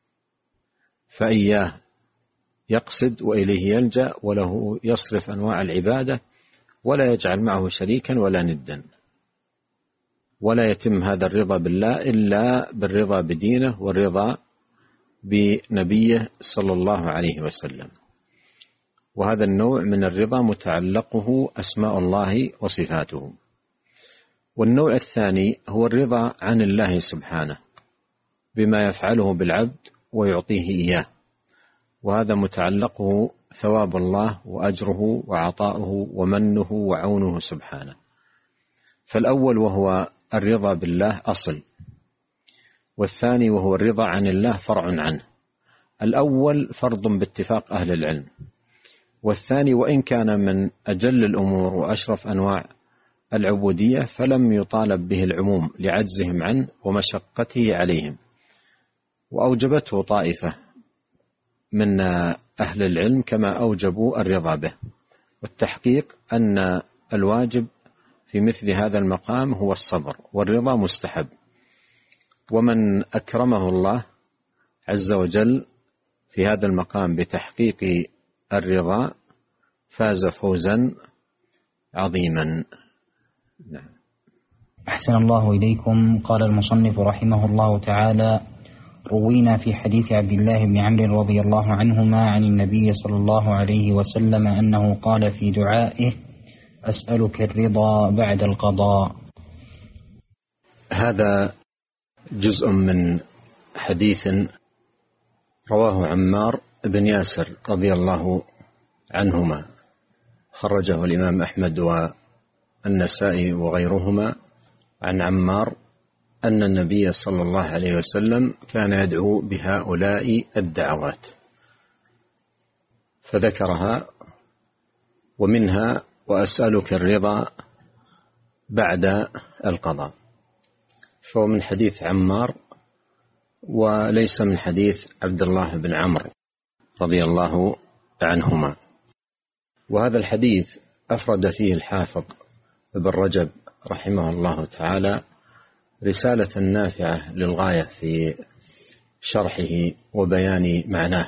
فإياه يقصد وإليه يلجأ، وله يصرف أنواع العبادة، ولا يجعل معه شريكا ولا ندا. ولا يتم هذا الرضا بالله إلا بالرضا بدينه والرضا بنبيه صلى الله عليه وسلم. وهذا النوع من الرضا متعلقه أسماء الله وصفاته. والنوع الثاني هو الرضا عن الله سبحانه بما يفعله بالعبد ويعطيه إياه، وهذا متعلقه ثواب الله وأجره وعطاؤه ومنه وعونه سبحانه. فالأول وهو الرضا بالله أصل، والثاني وهو الرضا عن الله فرع عنه. الأول فرض باتفاق أهل العلم، والثاني وإن كان من أجل الأمور وأشرف أنواع العبودية فلم يطالب به العموم لعجزهم عنه ومشقته عليهم، وأوجبته طائفة من أهل العلم كما أوجبوا الرضا به. والتحقيق أن الواجب في مثل هذا المقام هو الصبر، والرضا مستحب. ومن أكرمه الله عز وجل في هذا المقام بتحقيق الرضا فاز فوزا عظيما. نعم. أحسن الله إليكم. قال المصنف رحمه الله تعالى: روينا في حديث عبد الله بن عمرو رضي الله عنهما عن النبي صلى الله عليه وسلم أنه قال في دعائه: أسألك الرضا بعد القضاء. هذا جزء من حديث رواه عمار بن ياسر رضي الله عنهما، خرجه الإمام أحمد والنسائي وغيرهما عن عمار أن النبي صلى الله عليه وسلم كان يدعو بهؤلاء الدعوات: فذكرها، ومنها وأسألك الرضا بعد القضاء، فهو من حديث عمار وليس من حديث عبد الله بن عمرو رضي الله عنهما. وهذا الحديث أفرد فيه الحافظ ابن رجب رحمه الله تعالى رسالة نافعة للغاية في شرحه وبيان معناه.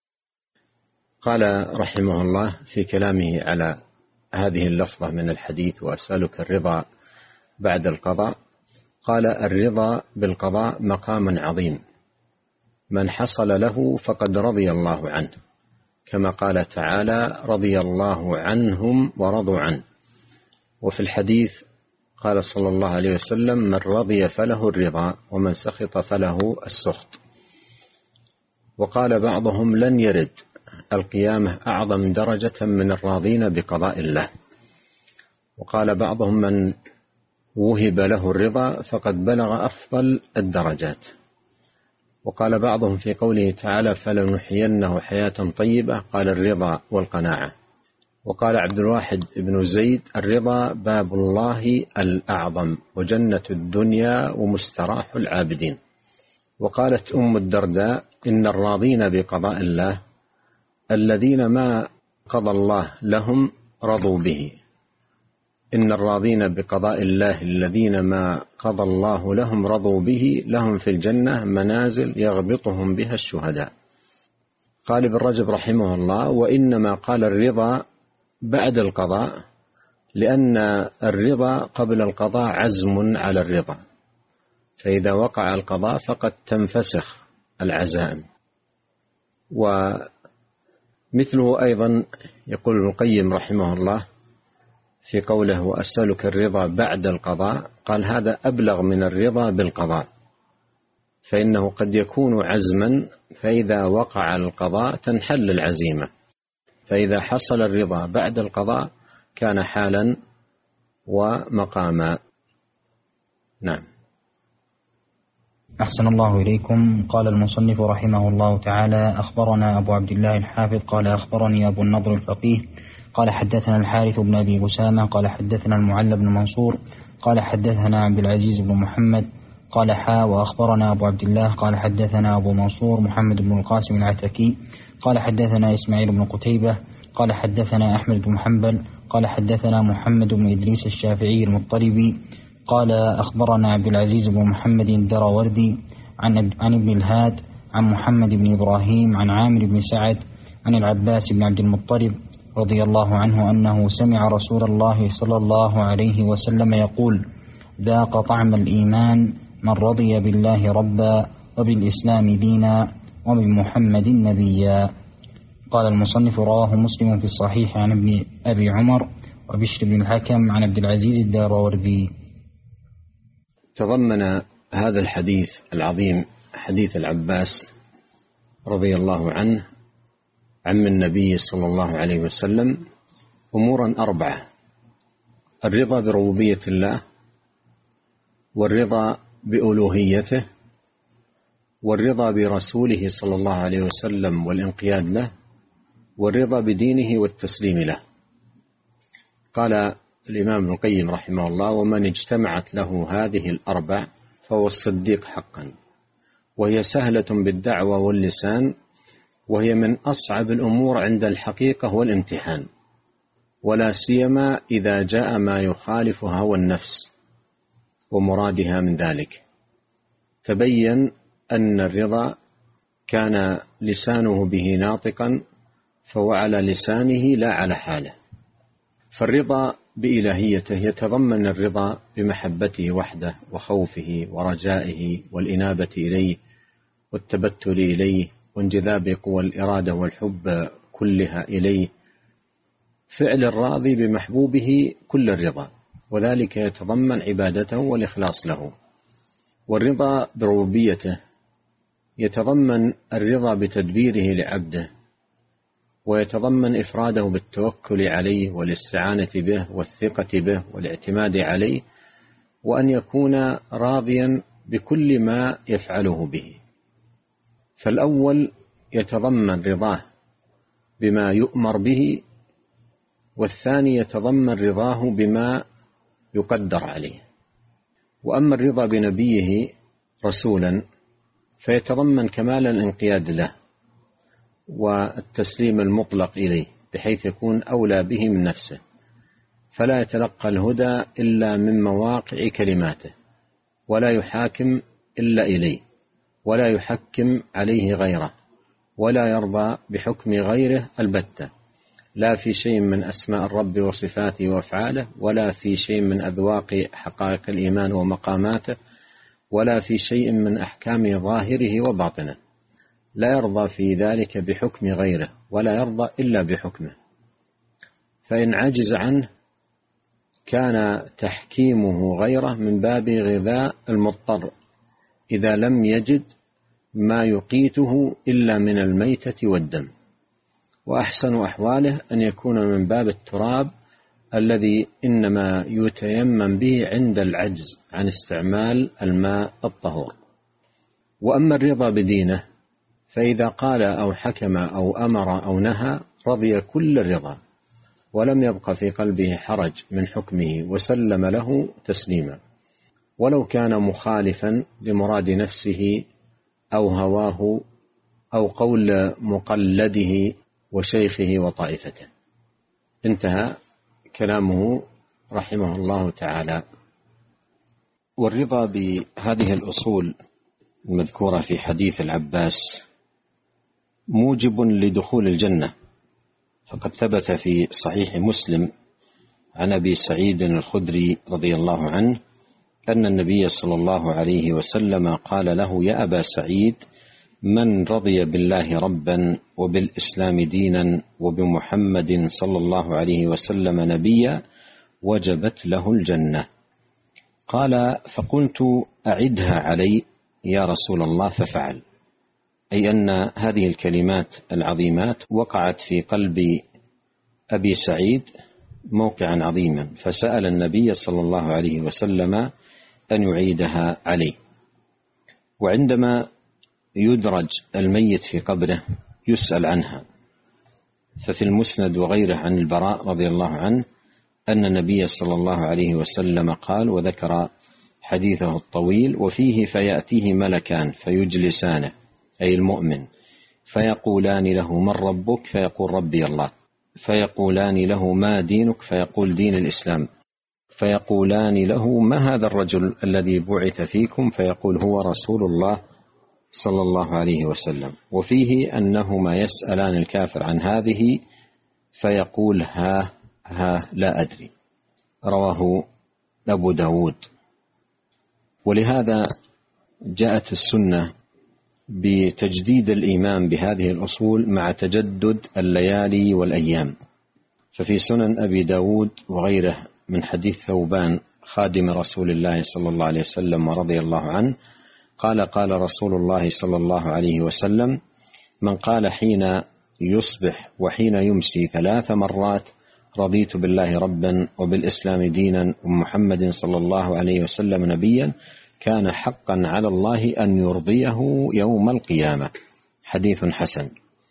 قال رحمه الله في كلامه على هذه اللفظة من الحديث وأسألك الرضا بعد القضاء، قال: الرضا بالقضاء مقام عظيم، من حصل له فقد رضي الله عنه، كما قال تعالى: رضي الله عنهم ورضوا عنه. وفي الحديث قال صلى الله عليه وسلم: من رضي فله الرضا ومن سخط فله السخط. وقال بعضهم: لن يرد القيامة أعظم درجة من الراضين بقضاء الله. وقال بعضهم: من وهب له الرضا فقد بلغ أفضل الدرجات. وقال بعضهم في قوله تعالى: فلنحيينه حياة طيبة، قال: الرضا والقناعة. وقال عبد الواحد بن زيد: الرضا باب الله الأعظم وجنة الدنيا ومستراح العابدين. وقالت أم الدرداء: إن الراضين بقضاء الله الذين ما قضى الله لهم رضوا به. إن الراضين بقضاء الله الذين ما قضى الله لهم رضوا به، لهم في الجنة منازل يغبطهم بها الشهداء. قال ابن رجب رحمه الله: وإنما قال الرضا بعد القضاء لأن الرضا قبل القضاء عزم على الرضا، فإذا وقع القضاء فقد تنفسخ العزائم. ومثله أيضا يقول ابن القيم رحمه الله في قوله: وأسألك الرضا بعد القضاء، قال: هذا أبلغ من الرضا بالقضاء، فإنه قد يكون عزما، فإذا وقع القضاء تنحل العزيمة، فإذا حصل الرضا بعد القضاء كان حالا ومقاما. نعم. أحسن الله إليكم. قال المصنف رحمه الله تعالى: أخبرنا أبو عبد الله الحافظ قال أخبرني أبو النضر الفقيه قال حدثنا الحارث بن أبي أسامة قال حدثنا المعلى بن منصور قال حدثنا عبد العزيز بن محمد قال حا وأخبرنا أبو عبد الله قال حدثنا أبو منصور محمد بن القاسم العتكي قال حدثنا إسماعيل بن قتيبة قال حدثنا أحمد بن حنبل قال حدثنا محمد بن إدريس الشافعي المطلبي قال أخبرنا عبد العزيز بن محمد الدراوردي عن عن ابن الهاد عن محمد بن إبراهيم عن عامر بن سعد عن العباس بن عبد المطلب رضي الله عنه أنه سمع رسول الله صلى الله عليه وسلم يقول: ذاق طعم الإيمان من رضي بالله ربا وبالإسلام دينا وبمحمد نبيا. قال المصنف: رواه مسلم في الصحيح عن ابن أبي عمر وبشر بن الحكم عن عبد العزيز الدراوردي. تضمن هذا الحديث العظيم حديث العباس رضي الله عنه عم النبي صلى الله عليه وسلم أمورا أربعة: الرضا بربوبية الله، والرضا بألوهيته، والرضا برسوله صلى الله عليه وسلم والانقياد له، والرضا بدينه والتسليم له. قال الإمام ابن القيم رحمه الله: ومن اجتمعت له هذه الأربع فهو الصديق حقا، وهي سهلة بالدعوة واللسان، وهي من أصعب الأمور عند الحقيقة والامتحان، ولا سيما إذا جاء ما يخالف هوى النفس ومرادها من ذلك. تبين أن الرضا كان لسانه به ناطقا، فهو على لسانه لا على حاله. فالرضا بإلهيته يتضمن الرضا بمحبته وحده وخوفه ورجائه والإنابة إليه والتبتل إليه وانجذاب قوى الإرادة والحب كلها إليه، فعل الراضي بمحبوبه كل الرضا، وذلك يتضمن عبادته والإخلاص له. والرضا بربوبيته يتضمن الرضا بتدبيره لعبده، ويتضمن إفراده بالتوكل عليه والاستعانة به والثقة به والاعتماد عليه، وأن يكون راضيا بكل ما يفعله به. فالأول يتضمن رضاه بما يؤمر به، والثاني يتضمن رضاه بما يقدر عليه. وأما الرضا بنبيه رسولا فيتضمن كمال الانقياد له والتسليم المطلق إليه، بحيث يكون أولى به من نفسه، فلا يتلقى الهدى إلا من مواقع كلماته، ولا يحاكم إلا إليه، ولا يحكم عليه غيره، ولا يرضى بحكم غيره البتة، لا في شيء من أسماء الرب وصفاته وأفعاله، ولا في شيء من أذواق حقائق الإيمان ومقاماته، ولا في شيء من أحكام ظاهره وباطنه، لا يرضى في ذلك بحكم غيره، ولا يرضى إلا بحكمه. فإن عجز عنه كان تحكيمه غيره من باب غذاء المضطر إذا لم يجد ما يقيته إلا من الميتة والدم. وأحسن أحواله أن يكون من باب التراب الذي إنما يتيمم به عند العجز عن استعمال الماء الطهور. وأما الرضا بدينه فإذا قال أو حكم أو أمر أو نهى رضي كل الرضا، ولم يبق في قلبه حرج من حكمه، وسلم له تسليما، ولو كان مخالفا لمراد نفسه أو هواه أو قول مقلده وشيخه وطائفته. انتهى كلامه رحمه الله تعالى. والرضا بهذه الأصول المذكورة في حديث العباس موجب لدخول الجنة، فقد ثبت في صحيح مسلم عن أبي سعيد الخدري رضي الله عنه أن النبي صلى الله عليه وسلم قال له: يا أبا سعيد، من رضي بالله ربا وبالإسلام دينا وبمحمد صلى الله عليه وسلم نبيا وجبت له الجنة. قال: فقلت: أعدها علي يا رسول الله. ففعل، أي أن هذه الكلمات العظيمات وقعت في قلب أبي سعيد موقعا عظيما، فسأل النبي صلى الله عليه وسلم أن يعيدها عليه. وعندما يدرج الميت في قبره يسأل عنها، ففي المسند وغيره عن البراء رضي الله عنه أن النبي صلى الله عليه وسلم قال، وذكر حديثه الطويل، وفيه: فيأتيه ملكان فيجلسانه، أي المؤمن، فيقولان له: من ربك؟ فيقول: ربي الله. فيقولان له: ما دينك؟ فيقول: دين الإسلام. فيقولان له: ما هذا الرجل الذي بعث فيكم؟ فيقول: هو رسول الله صلى الله عليه وسلم. وفيه أنهما يسألان الكافر عن هذه فيقول: ها ها لا أدري. رواه أبو داود. ولهذا جاءت السنة بتجديد الإيمان بهذه الأصول مع تجدد الليالي والأيام. ففي سنن أبي داود وغيره من حديث ثوبان خادم رسول الله صلى الله عليه وسلم ورضي الله عنه قال: قال رسول الله صلى الله عليه وسلم: من قال حين يصبح وحين يمسي ثلاث مرات: رضيت بالله ربا وبالإسلام دينا ومحمد صلى الله عليه وسلم نبيا، كان حقا على الله أن يرضيه يوم القيامة. حديث حسن.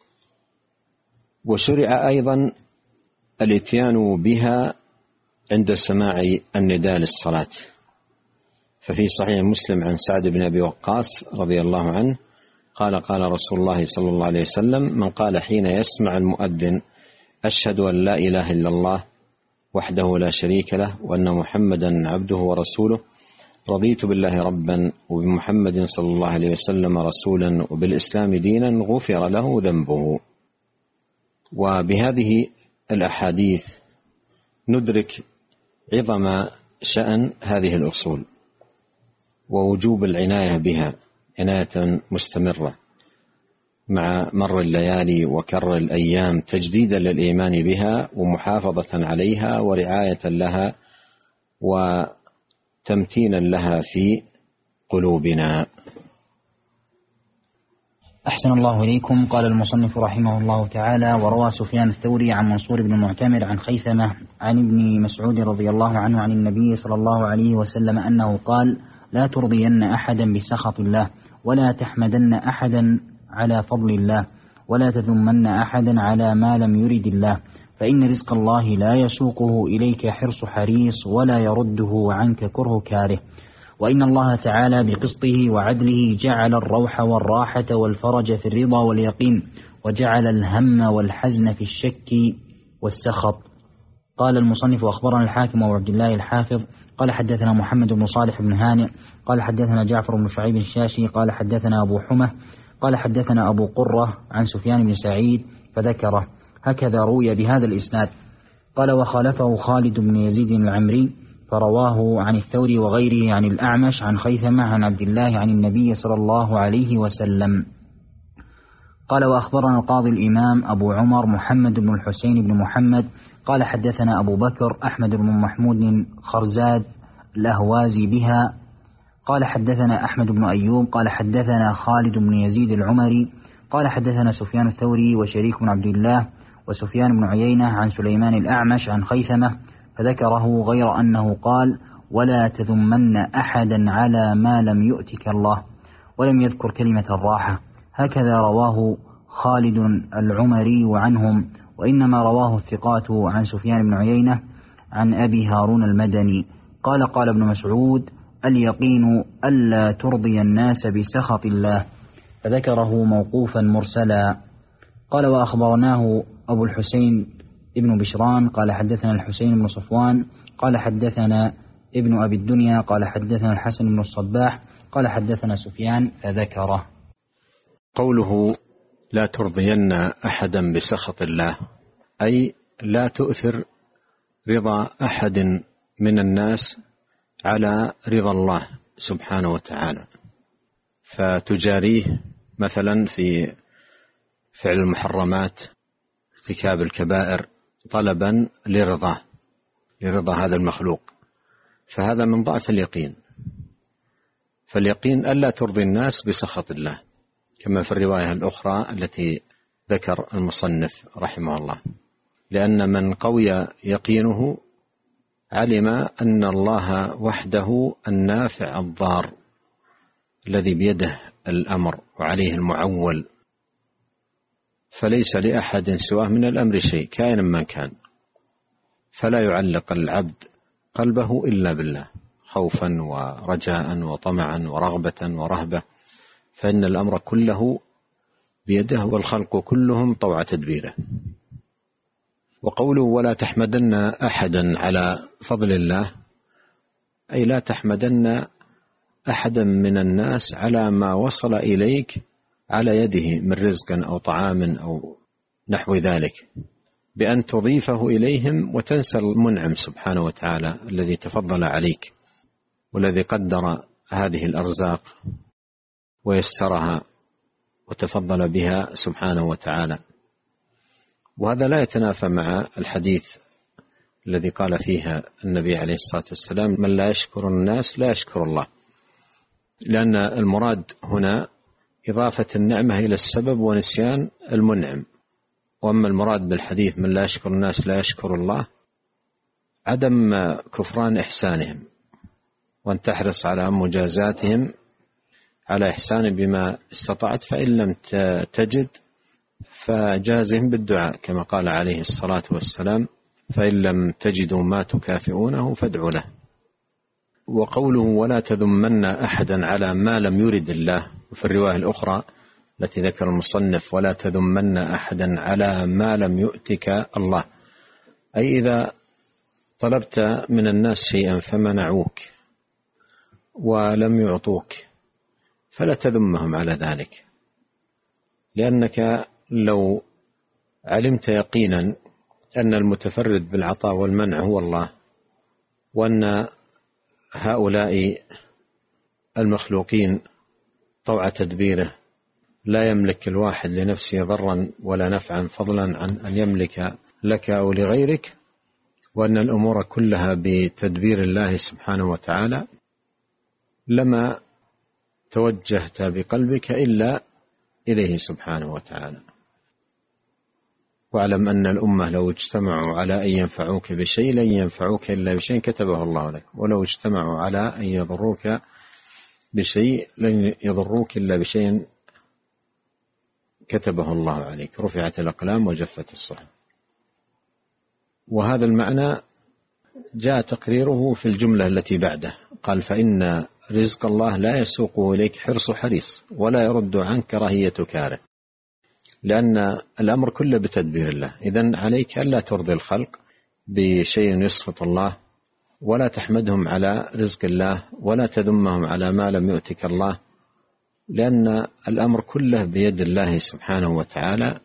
وشرع أيضا الاتيان بها عند سماع النداء للصلاة، ففي صحيح مسلم عن سعد بن أبي وقاص رضي الله عنه قال: قال رسول الله صلى الله عليه وسلم: من قال حين يسمع المؤذن: أشهد أن لا إله إلا الله وحده لا شريك له وأن محمدا عبده ورسوله، رضيت بالله ربا وبمحمد صلى الله عليه وسلم رسولا وبالإسلام دينا، غفر له ذنبه. وبهذه الأحاديث ندرك عظم شأن هذه الأصول ووجوب العناية بها عناية مستمرة مع مر الليالي وكر الأيام، تجديدا للإيمان بها ومحافظة عليها ورعاية لها وتمتينا لها في قلوبنا. أحسن الله إليكم. قال المصنف رحمه الله تعالى: وروى سفيان الثوري عن منصور بن المعتمر عن خيثمة عن ابن مسعود رضي الله عنه عن النبي صلى الله عليه وسلم أنه قال: لا ترضين أحدا بسخط الله، ولا تحمدن أحدا على فضل الله، ولا تذمن أحدا على ما لم يرد الله، فإن رزق الله لا يسوقه إليك حرص حريص ولا يرده عنك كره كاره. وإن الله تعالى بقسطه وعدله جعل الروح والراحة والفرج في الرضا واليقين، وجعل الهم والحزن في الشك والسخط. قال المصنف: أخبرنا الحاكم وعبد الله الحافظ قال حدثنا محمد بن صالح بن هانئ قال حدثنا جعفر بن شعيب الشاشي قال حدثنا أبو حمة قال حدثنا أبو قرة عن سفيان بن سعيد فذكره، هكذا روي بهذا الإسناد. قال: وخالفه خالد بن يزيد العمري فرواه عن الثوري وغيره عن الأعمش عن خيثمة عن عبد الله عن النبي صلى الله عليه وسلم. قال: وأخبرنا القاضي الإمام أبو عمر محمد بن الحسين بن محمد قال حدثنا أبو بكر أحمد بن محمود خرزاد الأهوازي بها قال حدثنا أحمد بن أيوب قال حدثنا خالد بن يزيد العمري قال حدثنا سفيان الثوري وشريك بن عبد الله وسفيان بن عيينة عن سليمان الأعمش عن خيثمة فذكره، غير أنه قال: ولا تذمن أحدا على ما لم يؤتك الله، ولم يذكر كلمة الراحة. هكذا رواه خالد العمري عنهم، وإنما رواه الثقات عن سفيان بن عيينة عن أبي هارون المدني قال: قال ابن مسعود: اليقين ألا ترضي الناس بسخط الله، فذكره موقوفا مرسلا. قال: وأخبرناه أبو الحسين ابن بشران قال حدثنا الحسين بن صفوان قال حدثنا ابن أبي الدنيا قال حدثنا الحسن بن الصباح قال حدثنا سفيان فذكره. قوله: لا ترضين أحدا بسخط الله، أي لا تؤثر رضا أحد من الناس على رضا الله سبحانه وتعالى، فتجاريه مثلا في فعل المحرمات، ارتكاب الكبائر، طلبا لرضاه لرضا هذا المخلوق، فهذا من ضعف اليقين. فاليقين ألا ترضي الناس بسخط الله، كما في الرواية الأخرى التي ذكر المصنف رحمه الله، لأن من قوي يقينه علم أن الله وحده النافع الضار الذي بيده الأمر وعليه المعول، فليس لأحد سواه من الأمر شيء كائنا من كان، فلا يعلق العبد قلبه إلا بالله خوفا ورجاء وطمعا ورغبة ورهبة، فإن الأمر كله بيده والخلق كلهم طوع تدبيره. وقوله: ولا تحمدن أحدا على فضل الله، أي لا تحمدن أحدا من الناس على ما وصل إليك على يده من رزق أو طعام أو نحو ذلك، بأن تضيفه إليهم وتنسى المنعم سبحانه وتعالى الذي تفضل عليك والذي قدر هذه الأرزاق ويسرها وتفضل بها سبحانه وتعالى. وهذا لا يتنافى مع الحديث الذي قال فيها النبي عليه الصلاة والسلام: من لا يشكر الناس لا يشكر الله، لأن المراد هنا إضافة النعمة إلى السبب ونسيان المنعم. وأما المراد بالحديث من لا يشكر الناس لا يشكر الله عدم كفران إحسانهم، وأن تحرص على مجازاتهم على إحسان بما استطعت، فإن لم تجد فجازهم بالدعاء كما قال عليه الصلاة والسلام: فإن لم تجدوا ما تكافئونه فادعوا له. وقوله: ولا تذمن أحدا على ما لم يرد الله، وفي الرواية الأخرى التي ذكر المصنف: ولا تذمن أحدا على ما لم يؤتك الله، أي إذا طلبت من الناس شيئا فمنعوك ولم يعطوك فلا تذمهم على ذلك، لأنك لو علمت يقينا أن المتفرد بالعطاء والمنع هو الله، وأن هؤلاء المخلوقين طوع تدبيره لا يملك الواحد لنفسه ضرا ولا نفعا فضلا عن أن يملك لك أو لغيرك، وأن الأمور كلها بتدبير الله سبحانه وتعالى، لما توجهت بقلبك إلا إليه سبحانه وتعالى. واعلم أن الأمة لو اجتمعوا على أن ينفعوك بشيء لن ينفعوك إلا بشيء كتبه الله لك، ولو اجتمعوا على أن يضروك بشيء لن يضروك إلا بشيء كتبه الله عليك، رفعت الأقلام وجفت الصحف. وهذا المعنى جاء تقريره في الجملة التي بعده، قال: فإن رزق الله لا يسوقه إليك حرص حريص ولا يرد عنك كراهية كاره، لأن الأمر كله بتدبير الله. إذن عليك ألا ترضي الخلق بشيء يسخط الله، ولا تحمدهم على رزق الله، ولا تذمهم على ما لم يؤتك الله، لأن الأمر كله بيد الله سبحانه وتعالى.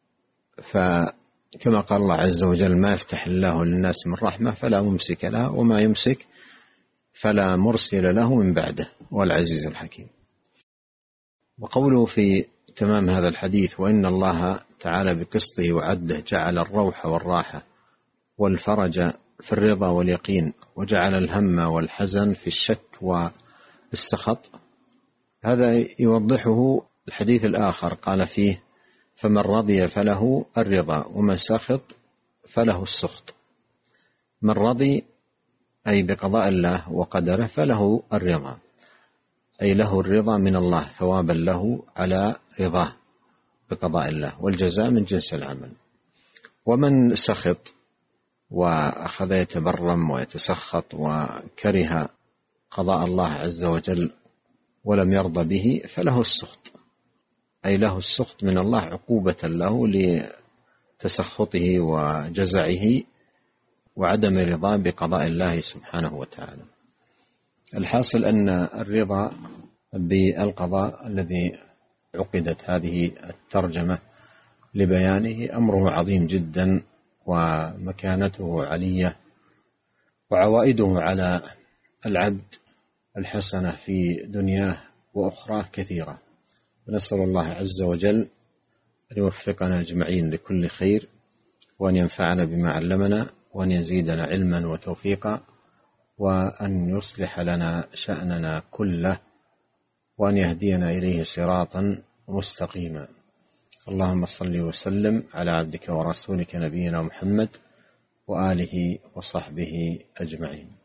فكما قال الله عز وجل: ما يفتح الله للناس من رحمة فلا ممسك لها وما يمسك فلا مرسل له من بعده، والعزيز الحكيم. وقوله في تمام هذا الحديث: وإن الله تعالى بقسطه وعدله جعل الروح والراحة والفرج في الرضا واليقين، وجعل الهم والحزن في الشك والسخط. هذا يوضحه الحديث الآخر، قال فيه: فمن رضي فله الرضا ومن سخط فله السخط. من رضي أي بقضاء الله وقدره فله الرضا، أي له الرضا من الله ثوابا له على رضاه بقضاء الله، والجزاء من جنس العمل. ومن سخط وأخذ يتبرم ويتسخط وكره قضاء الله عز وجل ولم يرضى به فله السخط، أي له السخط من الله عقوبة له لتسخطه وجزعه وعدم رضاه بقضاء الله سبحانه وتعالى. الحاصل أن الرضا بالقضاء الذي عقدت هذه الترجمة لبيانه أمره عظيم جدا، ومكانته علية، وعوائده على العبد الحسنة في دنياه وأخراه كثيرة. ونسأل الله عز وجل أن يوفقنا أجمعين لكل خير، وأن ينفعنا بما علمنا، وأن يزيدنا علما وتوفيقا، وأن يصلح لنا شأننا كله، وأن يهدينا إليه صراطا مستقيما. اللهم صل وسلم على عبدك ورسولك نبينا محمد وآله وصحبه أجمعين.